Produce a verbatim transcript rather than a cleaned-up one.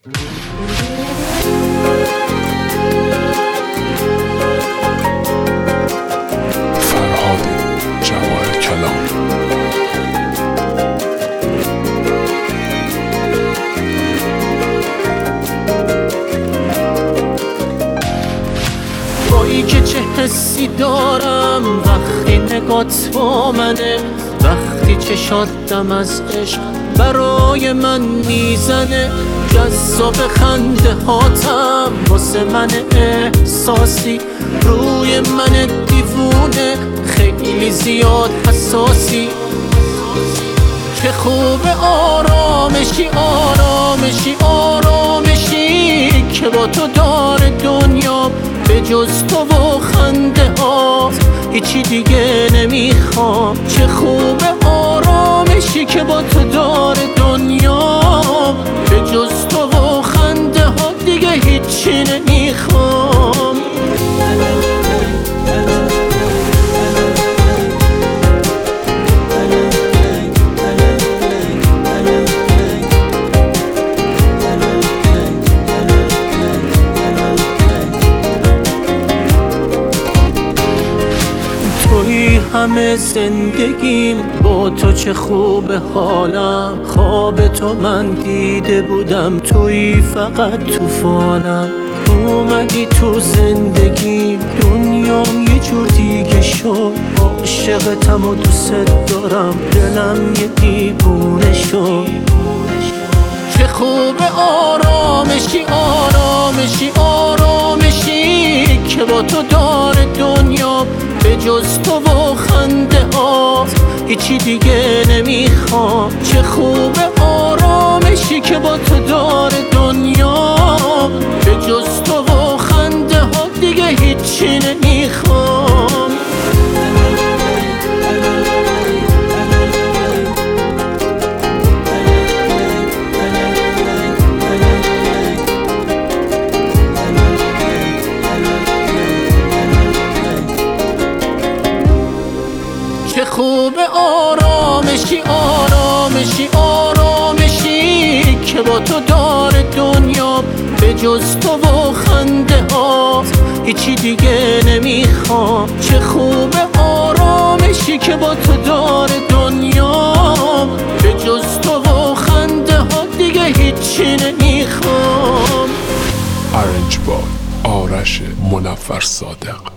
فرهاد جواهر کلام. تویی که چه حسی دارم وقتی نگات با منه، وقتی چشاتم از عشق برای من میزنه، جذاب خنده هاتم واسه من احساسی، روی من دیوونه خیلی زیاد حساسی. چه خوب آرامشی آرامشی آرامشی که با تو داره دنیا، به جز تو و خنده ها هیچی دیگه نمیخوام. چه خوب آرامشی که با تو داره دنیا، به جز تو و خنده ها دیگه هیچی نمیخوام. توی همه زندگیم با تو چه خوب حالم، خواب تو من دیده بودم توی فقط تو فالم. اومدی تو زندگیم دنیام یه جور دیگه شد، عاشقتم و دوست دارم دلم یه دیوونه شد. چه خوب آرامشی آرامشی آرامشی که با تو داره دنیا، به جز تو و خنده ها هیچی دیگه نمیخوام. چه خوب آرامشی که با تو داره دنیا، به جز تو و خنده ها دیگه هیچی نمیخوام. چه خوب آرامشی آرامشی آرامشی که با تو داره دنیا، به جز تو و خنده ها هیچی دیگه نمیخوام. چه خوب آرامشی که با تو داره دنیا، به جز تو و خنده ها دیگه هیچی نمیخوام. ارنج با آرش منور صادق.